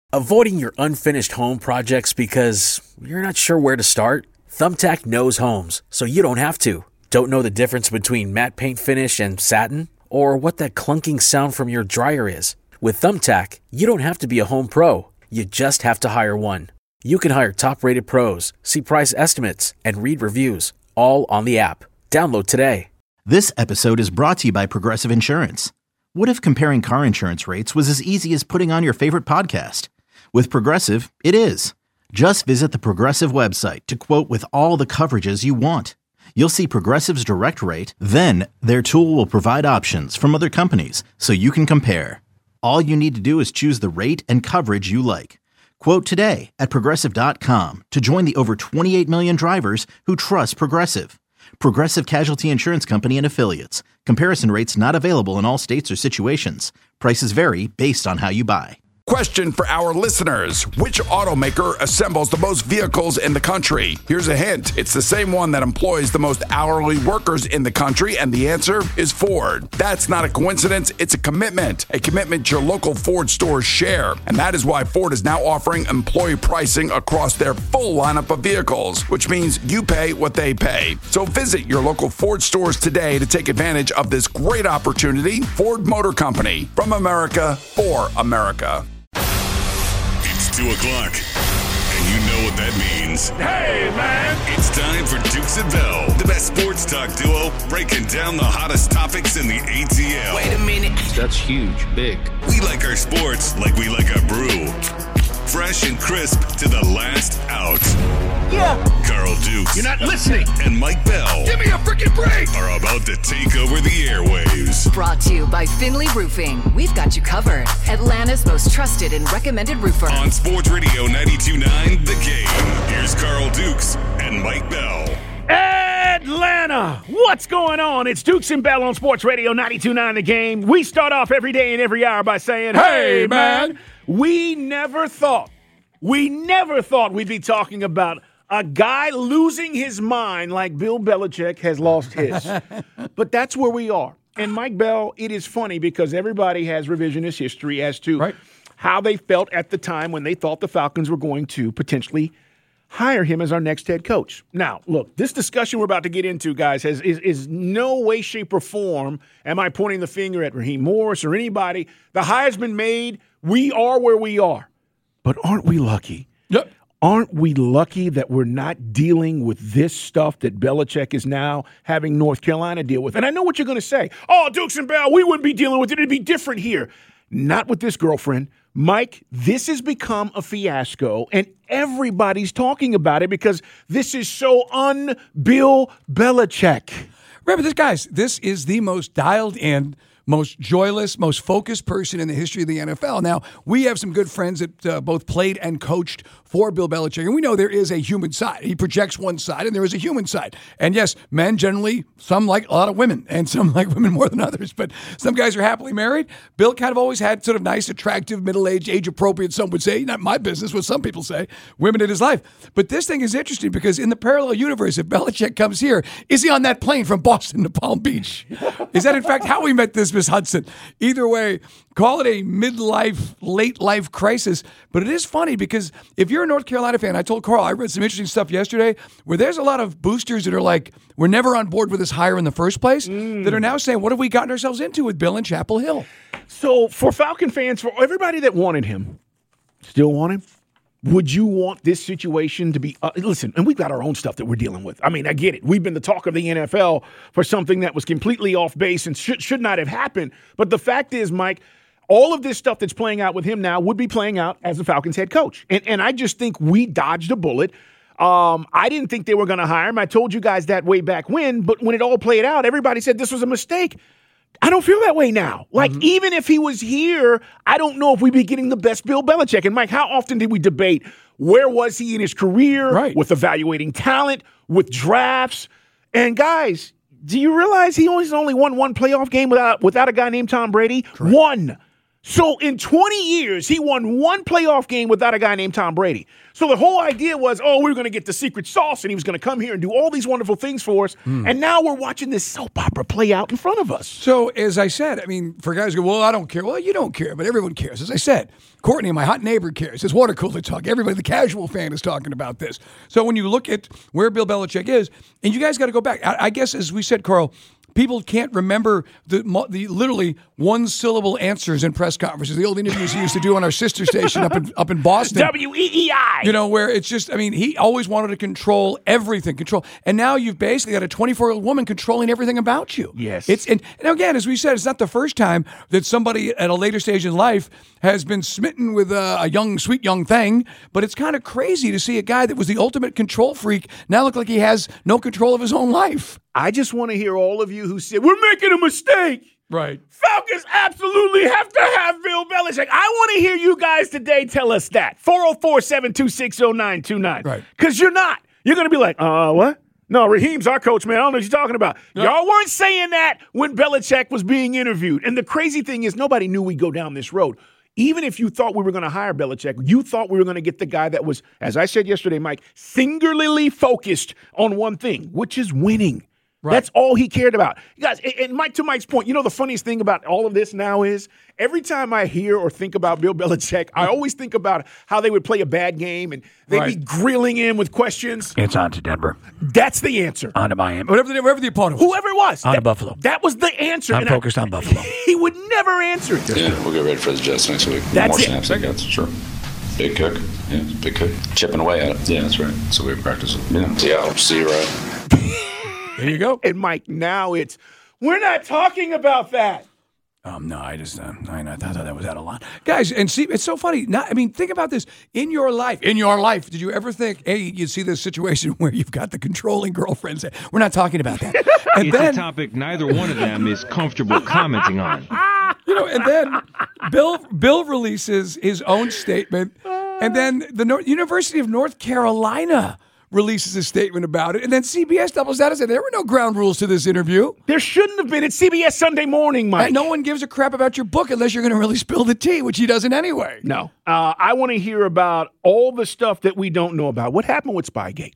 Avoiding your unfinished home projects because you're not sure where to start? Thumbtack knows homes, so you don't have to. Don't know the difference between matte paint finish and satin? Or what that clunking sound from your dryer is? With Thumbtack, you don't have to be a home pro. You just have to hire one. You can hire top-rated pros, see price estimates, and read reviews, all on the app. Download today. This episode is brought to you by Progressive Insurance. What if comparing car insurance rates was as easy as putting on your favorite podcast? With Progressive, it is. Just visit the Progressive website to quote with all the coverages you want. You'll see Progressive's direct rate, then their tool will provide options from other companies so you can compare. All you need to do is choose the rate and coverage you like. Quote today at Progressive.com to join the over 28 million drivers who trust Progressive. Progressive Casualty Insurance Company and Affiliates. Comparison rates not available in all states or situations. Prices vary based on how you buy. Question for our listeners. Which automaker assembles the most vehicles in the country? Here's a hint. It's the same one that employs the most hourly workers in the country, and the answer is Ford. That's not a coincidence. It's a commitment your local Ford stores share. And that is why Ford is now offering employee pricing across their full lineup of vehicles, which means you pay what they pay. So visit your local Ford stores today to take advantage of this great opportunity. Ford Motor Company, from America, for America. 2 o'clock, and you know what that means. Hey, man! It's time for Dukes and Bell, the best sports talk duo, breaking down the hottest topics in the ATL. Wait a minute. That's huge, big. We like our sports like we like our brew. Fresh and crisp to the last out. Yeah. Carl Dukes. You're not listening. And Mike Bell. Give me a freaking break. Are about to take over the airwaves. Brought to you by Finley Roofing. We've got you covered. Atlanta's most trusted and recommended roofer. On Sports Radio 92.9 The Game. Here's Carl Dukes and Mike Bell. Atlanta, what's going on? It's Dukes and Bell on Sports Radio 92.9 The Game. We start off every day and every hour by saying, hey, man. We never thought we'd be talking about a guy losing his mind like Bill Belichick has lost his. But that's where we are. And Mike Bell, it is funny because everybody has revisionist history as to how they felt at the time when they thought the Falcons were going to potentially hire him as our next head coach. Now, look, this discussion we're about to get into, guys, is no way, shape, or form am I pointing the finger at Raheem Morris or anybody. The hire's been made. We are where we are. But aren't we lucky? Yep. Aren't we lucky that we're not dealing with this stuff that Belichick is now having North Carolina deal with? And I know what you're going to say. Oh, Dukes and Bell, we wouldn't be dealing with it. It'd be different here. Not with this girlfriend. Mike, this has become a fiasco, and everybody's talking about it because this is so un-Bill Belichick. Remember, this is the most dialed in, most joyless, most focused person in the history of the NFL. Now, we have some good friends that both played and coached for Bill Belichick, and we know there is a human side. He projects one side, and there is a human side. And yes, men generally, some like a lot of women, and some like women more than others, but some guys are happily married. Bill kind of always had sort of nice, attractive, middle-aged, age-appropriate, some would say, not my business, what some people say, women in his life. But this thing is interesting because in the parallel universe, if Belichick comes here, is he on that plane from Boston to Palm Beach? Is that, in fact, how we met this Miss Hudson? Either way, call it a midlife, late-life crisis, but it is funny because if you're a North Carolina fan, I told Carl, I read some interesting stuff yesterday where there's a lot of boosters that are like, we're never on board with this hire in the first place, that are now saying, what have we gotten ourselves into with Bill in Chapel Hill? So for Falcon fans, for everybody that wanted him, still want him, would you want this situation to be listen, and we've got our own stuff that we're dealing with. I mean, I get it. We've been the talk of the NFL for something that was completely off base and should not have happened. But the fact is, Mike, all of this stuff that's playing out with him now would be playing out as the Falcons head coach. And I just think we dodged a bullet. I didn't think they were going to hire him. I told you guys that way back when. But when it all played out, everybody said this was a mistake. I don't feel that way now. Like, even if he was here, I don't know if we'd be getting the best Bill Belichick. And, Mike, how often did we debate where was he in his career, with evaluating talent, with drafts? And, guys, do you realize he's only won one playoff game without a guy named Tom Brady? Correct. One. So in 20 years, he won one playoff game without a guy named Tom Brady. So the whole idea was, we were going to get the secret sauce, and he was going to come here and do all these wonderful things for us. And now we're watching this soap opera play out in front of us. So as I said, for guys who go, well, I don't care. Well, you don't care, but everyone cares. As I said, Courtney, my hot neighbor, cares. His water cooler talk. Everybody, the casual fan, is talking about this. So when you look at where Bill Belichick is, and you guys got to go back. I guess, as we said, Carl, people can't remember the literally one-syllable answers in press conferences, the old interviews he used to do on our sister station up in Boston. WEEI. Where it's just, he always wanted to control everything. And now you've basically got a 24-year-old woman controlling everything about you. Yes. And again, as we said, it's not the first time that somebody at a later stage in life has been smitten with a sweet young thing, but it's kind of crazy to see a guy that was the ultimate control freak now look like he has no control of his own life. I just want to hear all of you who said, we're making a mistake. Right. Falcons absolutely have to have Bill Belichick. I want to hear you guys today tell us that. 404-726-0929. Right. Because you're not. You're going to be like, what? No, Raheem's our coach, man. I don't know what you're talking about. No. Y'all weren't saying that when Belichick was being interviewed. And the crazy thing is nobody knew we'd go down this road. Even if you thought we were going to hire Belichick, you thought we were going to get the guy that was, as I said yesterday, Mike, singularly focused on one thing, which is winning. Right. That's all he cared about. You guys, and Mike, to Mike's point, the funniest thing about all of this now is every time I hear or think about Bill Belichick, I always think about how they would play a bad game and they'd be grilling him with questions. It's on to Denver. That's the answer. On to Miami. Whatever the opponent was. Whoever it was. On to Buffalo. That was the answer. I'm focused on Buffalo. He would never answer it. Yeah, we'll get ready for the Jets next week. That's more it. snaps, I guess. Sure. Big kick. Yeah, big kick. Chipping away at it. Yeah, that's right. So we practice it. Yeah. Seattle. See you right. There you go. And Mike, now it's, we're not talking about that. No, I thought that was out of line. Guys, and see, it's so funny. Think about this. In your life, did you ever think, hey, you see this situation where you've got the controlling girlfriend say, we're not talking about that. And it's a topic neither one of them is comfortable commenting on. And then Bill releases his own statement, and then the University of North Carolina releases a statement about it, and then CBS doubles down and said there were no ground rules to this interview. There shouldn't have been. It's CBS Sunday Morning, Mike. And no one gives a crap about your book unless you're going to really spill the tea, which he doesn't anyway. No. I want to hear about all the stuff that we don't know about. What happened with Spygate?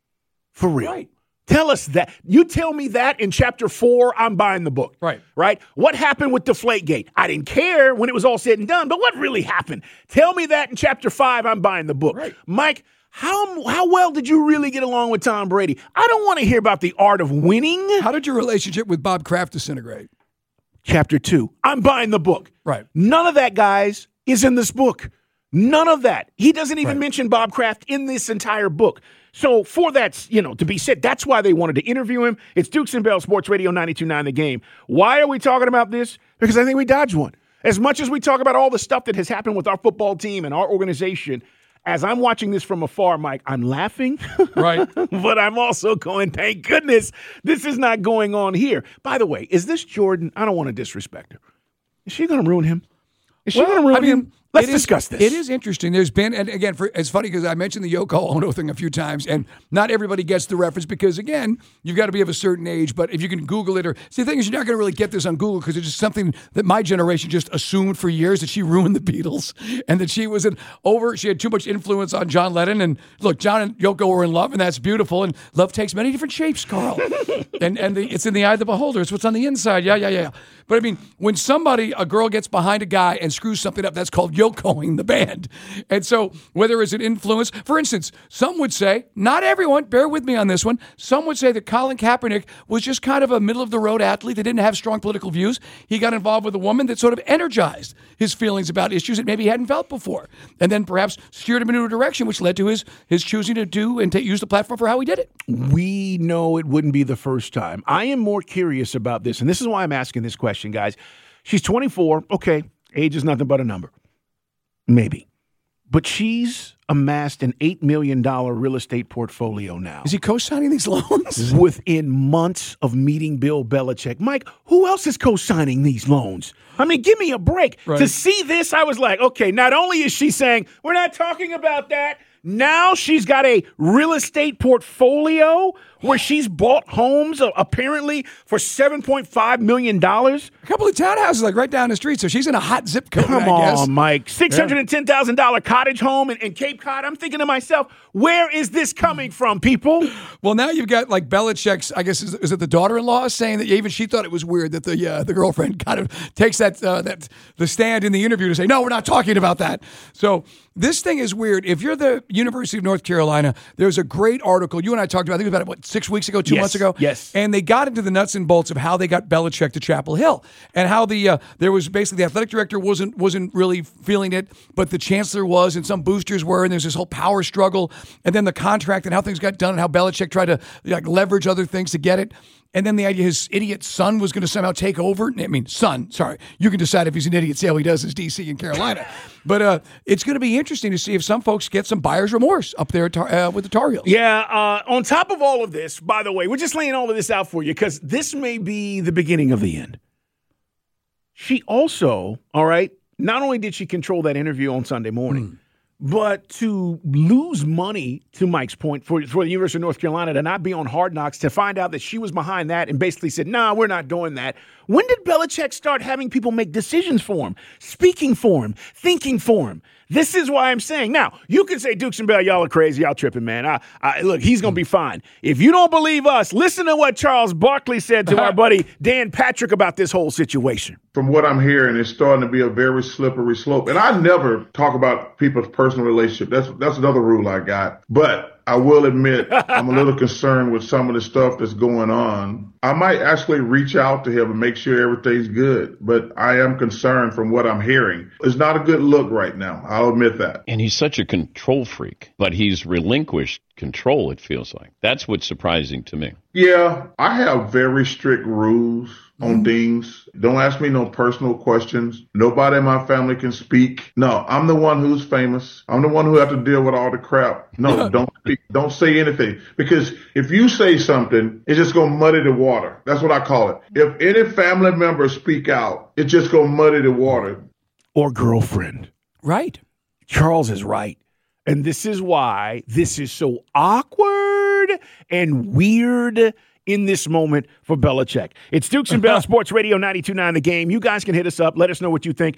For real. Right. Tell us that. You tell me that in Chapter 4, I'm buying the book. Right. What happened with Deflategate? I didn't care when it was all said and done, but what really happened? Tell me that in Chapter 5, I'm buying the book. Right. Mike, how well did you really get along with Tom Brady? I don't want to hear about the art of winning. How did your relationship with Bob Kraft disintegrate? Chapter 2, I'm buying the book. Right. None of that, guys, is in this book. None of that. He doesn't even mention Bob Kraft in this entire book. So for that, to be said, that's why they wanted to interview him. It's Dukes and Bell, Sports Radio 92.9 The Game. Why are we talking about this? Because I think we dodged one. As much as we talk about all the stuff that has happened with our football team and our organization, as I'm watching this from afar, Mike, I'm laughing. Right. But I'm also going, thank goodness this is not going on here. By the way, is this Jordan? I don't want to disrespect her. Is she going to ruin him? Is she going to ruin him? Let's discuss this. It is interesting. There's been, and again, it's funny because I mentioned the Yoko Ono thing a few times, and not everybody gets the reference because, again, you've got to be of a certain age. But if you can Google it, or see, the thing is, you're not going to really get this on Google because it's just something that my generation just assumed for years that she ruined the Beatles and that she was she had too much influence on John Lennon. And look, John and Yoko were in love, and that's beautiful. And love takes many different shapes, Carl. It's in the eye of the beholder. It's what's on the inside. Yeah. But when a girl gets behind a guy and screws something up, that's called Yokoing the band. And so whether it's an influence, for instance, some would say, not everyone, bear with me on this one, some would say that Colin Kaepernick was just kind of a middle-of-the-road athlete that didn't have strong political views. He got involved with a woman that sort of energized his feelings about issues that maybe he hadn't felt before, and then perhaps steered him into a direction which led to his choosing to do and use the platform for how he did it. We know it wouldn't be the first time. I am more curious about this, and this is why I'm asking this question, guys. She's 24. Okay, age is nothing but a number. Maybe. But she's amassed an $8 million real estate portfolio now. Is he co-signing these loans? Within months of meeting Bill Belichick. Mike, who else is co-signing these loans? Give me a break. Right. To see this, I was like, okay, not only is she saying, we're not talking about that, Now she's got a real estate portfolio where she's bought homes apparently for $7.5 million. A couple of townhouses like right down the street, so she's in a hot zip code, Come I guess. on, Mike. $610,000 cottage home in Cape Cod. I'm thinking to myself, where is this coming from, people? Well, now you've got like Belichick's, I guess, is it the daughter-in-law saying that even she thought it was weird that the girlfriend kind of takes the stand in the interview to say, no, we're not talking about that. So this thing is weird. If you're the University of North Carolina, there's a great article you and I talked about. I think it was about 6 weeks ago, 2 months ago. Yes. And they got into the nuts and bolts of how they got Belichick to Chapel Hill and how there was basically the athletic director wasn't really feeling it, but the chancellor was, and some boosters were, and there's this whole power struggle, and then the contract and how things got done, and how Belichick tried to leverage other things to get it. And then the idea his idiot son was going to somehow take over. I mean, son, sorry. You can decide if he's an idiot, see how he does as DC in Carolina. But it's going to be interesting to see if some folks get some buyer's remorse up there with the Tar Heels. Yeah, on top of all of this, by the way, we're just laying all of this out for you because this may be the beginning of the end. She also, all right, not only did she control that interview on Sunday morning, but to lose money, to Mike's point, for the University of North Carolina to not be on Hard Knocks, to find out that she was behind that and basically said, nah, we're not doing that. When did Belichick start having people make decisions for him, speaking for him, thinking for him? This is why I'm saying. Now, you can say, Dukes and Bell, y'all are crazy. Y'all tripping, man. Look, he's going to be fine. If you don't believe us, listen to what Charles Barkley said to our buddy Dan Patrick about this whole situation. From what I'm hearing, it's starting to be a very slippery slope. And I never talk about people's personal relationship. That's another rule I got. But I will admit I'm a little concerned with some of the stuff that's going on. I might actually reach out to him and make sure everything's good. But I am concerned from what I'm hearing. It's not a good look right now. I'll admit that. And he's such a control freak, but he's relinquished control, it feels like. That's what's surprising to me. Yeah, I have very strict rules on things. Don't ask me no personal questions. Nobody in my family can speak. No, I'm the one who's famous. I'm the one who have to deal with all the crap. No, don't speak. Don't say anything. Because if you say something, it's just going to muddy the water. That's what I call it. If any family members speak out, it's just going to muddy the water. Or girlfriend. Right. Charles is right. And this is why this is so awkward and weird in this moment for Belichick. It's Dukes and Bell Sports Radio 92.9 The Game. You guys can hit us up. Let us know what you think.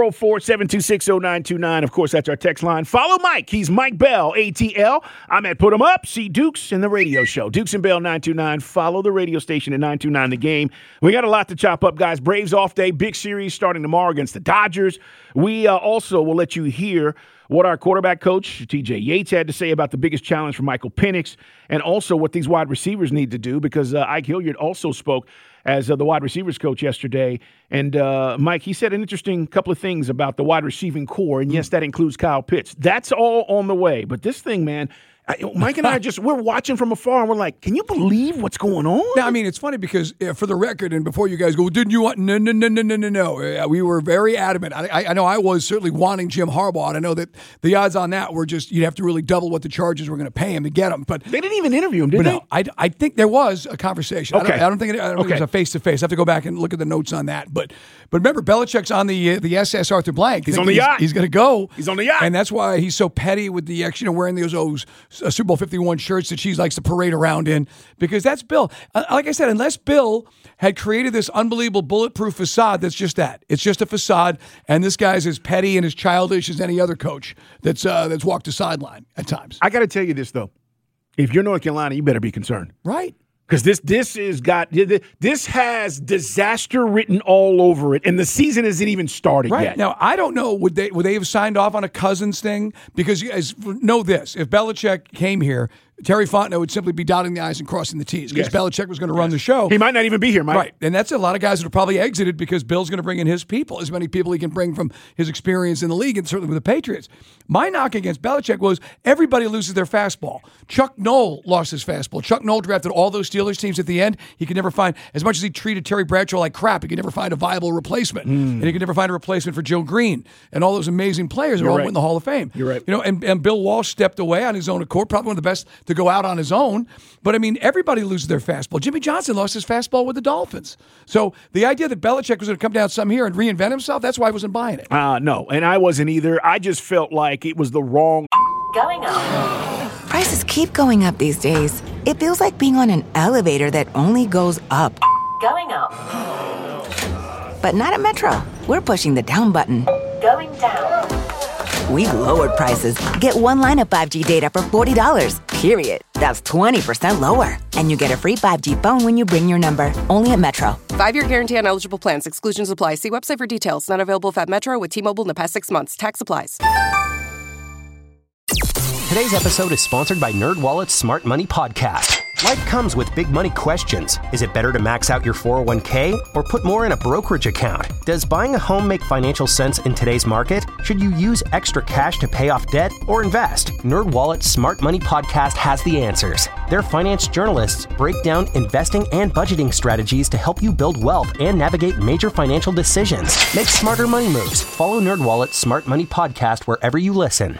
404-726-0929. Of course, that's our text line. Follow Mike. He's Mike Bell, ATL. I'm at Put 'em Up. See Dukes in the radio show. Dukes and Bell 929. Follow the radio station at 929 The Game. We got a lot to chop up, guys. Braves off day. Big series starting tomorrow against the Dodgers. We also will let you hear what our quarterback coach, T.J. Yates, had to say about the biggest challenge for Michael Penix, and also what these wide receivers need to do, because Ike Hilliard also spoke as the wide receivers coach yesterday. And, Mike, he said an interesting couple of things about the wide receiving core, and yes, that includes Kyle Pitts. That's all on the way. But this thing, man, Mike and I we're watching from afar, and we're like, can you believe what's going on? Now, I mean, it's funny because for the record, and before you guys go, didn't you want? No. We were very adamant. I know I was certainly wanting Jim Harbaugh, and I know that the odds on that were just, you'd have to really double what the Chargers were going to pay him to get him. But they didn't even interview him, did they? No, I think there was a conversation. Okay. I don't think it was a face-to-face. I have to go back and look at the notes on that. But remember, Belichick's on the SS Arthur Blank. He's on the yacht. He's going to go. He's on the yacht. And that's why he's so petty with the wearing those Super Bowl 51 shirts that she likes to parade around in, because that's Bill. Like I said, unless Bill had created this unbelievable bulletproof facade, that's just that. It's just a facade, and this guy's as petty and as childish as any other coach that's walked the sideline at times. I got to tell you this, though. If you're North Carolina, you better be concerned. Right. Because this has disaster written all over it, and the season hasn't even started yet. Now, I don't know, would they have signed off on a Cousins thing? Because you guys know this, if Belichick came here, Terry Fontenot would simply be dotting the I's and crossing the T's, because Belichick was going to run the show. He might not even be here, Mike. Right, and that's a lot of guys that have probably exited because Bill's going to bring in his people, as many people he can bring from his experience in the league, and certainly with the Patriots. My knock against Belichick was everybody loses their fastball. Chuck Noll lost his fastball. Chuck Noll drafted all those Steelers teams at the end. He could never find, as much as he treated Terry Bradshaw like crap, he could never find a viable replacement. And he could never find a replacement for Joe Green and all those amazing players who all went in the Hall of Fame. You're right. And Bill Walsh stepped away on his own accord, probably one of the best to go out on his own. But, I mean, everybody loses their fastball. Jimmy Johnson lost his fastball with the Dolphins. So the idea that Belichick was going to come down some here and reinvent himself, that's why I wasn't buying it. No, and I wasn't either. I just felt like it was the wrong Going up. Prices keep going up these days. It feels like being on an elevator that only goes up. Going up. But not at Metro. We're pushing the down button. Going down. We've lowered prices. Get one line of 5G data for $40, period. That's 20% lower. And you get a free 5G phone when you bring your number. Only at Metro. 5-year guarantee on eligible plans. Exclusions apply. See website for details. Not available at Metro with T-Mobile in the past 6 months. Tax applies. Today's episode is sponsored by NerdWallet's Smart Money Podcast. Life comes with big money questions. Is it better to max out your 401k or put more in a brokerage account? Does buying a home make financial sense in today's market? Should you use extra cash to pay off debt or invest? NerdWallet's Smart Money Podcast has the answers. Their finance journalists break down investing and budgeting strategies to help you build wealth and navigate major financial decisions. Make smarter money moves. Follow NerdWallet's Smart Money Podcast wherever you listen.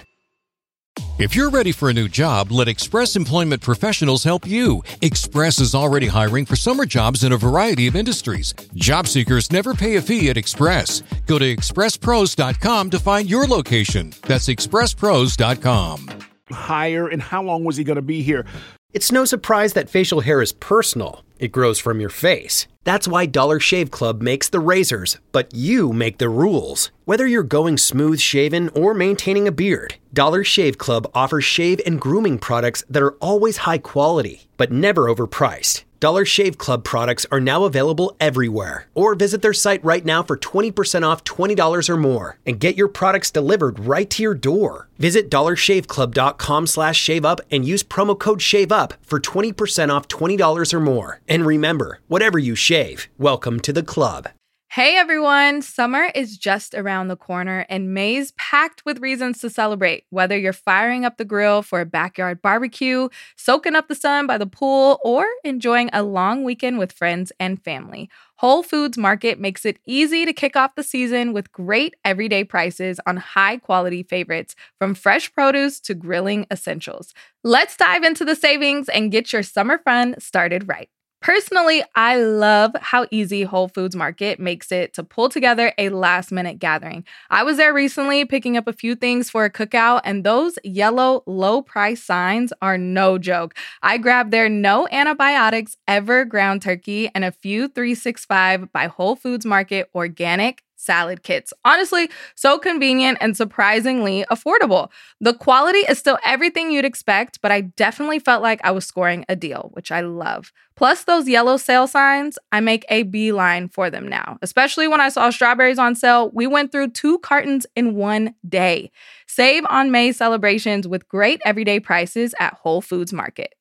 If you're ready for a new job, let Express Employment Professionals help you. Express is already hiring for summer jobs in a variety of industries. Job seekers never pay a fee at Express. Go to expresspros.com to find your location. That's expresspros.com. Hire, and how long was he going to be here? It's no surprise that facial hair is personal. It grows from your face. That's why Dollar Shave Club makes the razors, but you make the rules. Whether you're going smooth shaven or maintaining a beard, Dollar Shave Club offers shave and grooming products that are always high quality, but never overpriced. Dollar Shave Club products are now available everywhere. Or visit their site right now for 20% off $20 or more and get your products delivered right to your door. Visit dollarshaveclub.com/shaveup and use promo code SHAVEUP for 20% off $20 or more. And remember, whatever you shave, welcome to the club. Hey everyone, summer is just around the corner and May's packed with reasons to celebrate. Whether you're firing up the grill for a backyard barbecue, soaking up the sun by the pool, or enjoying a long weekend with friends and family, Whole Foods Market makes it easy to kick off the season with great everyday prices on high-quality favorites, from fresh produce to grilling essentials. Let's dive into the savings and get your summer fun started right. Personally, I love how easy Whole Foods Market makes it to pull together a last-minute gathering. I was there recently picking up a few things for a cookout, and those yellow low-price signs are no joke. I grabbed their no antibiotics ever ground turkey and a few 365 by Whole Foods Market organic salad kits. Honestly, so convenient and surprisingly affordable. The quality is still everything you'd expect, but I definitely felt like I was scoring a deal, which I love. Plus those yellow sale signs, I make a beeline for them now. Especially when I saw strawberries on sale, we went through 2 cartons in one day. Save on May celebrations with great everyday prices at Whole Foods Market.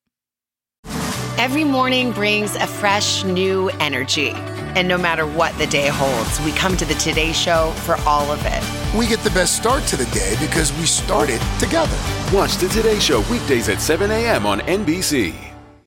Every morning brings a fresh, new energy. And no matter what the day holds, we come to the Today Show for all of it. We get the best start to the day because we started together. Watch the Today Show weekdays at 7 a.m. on NBC.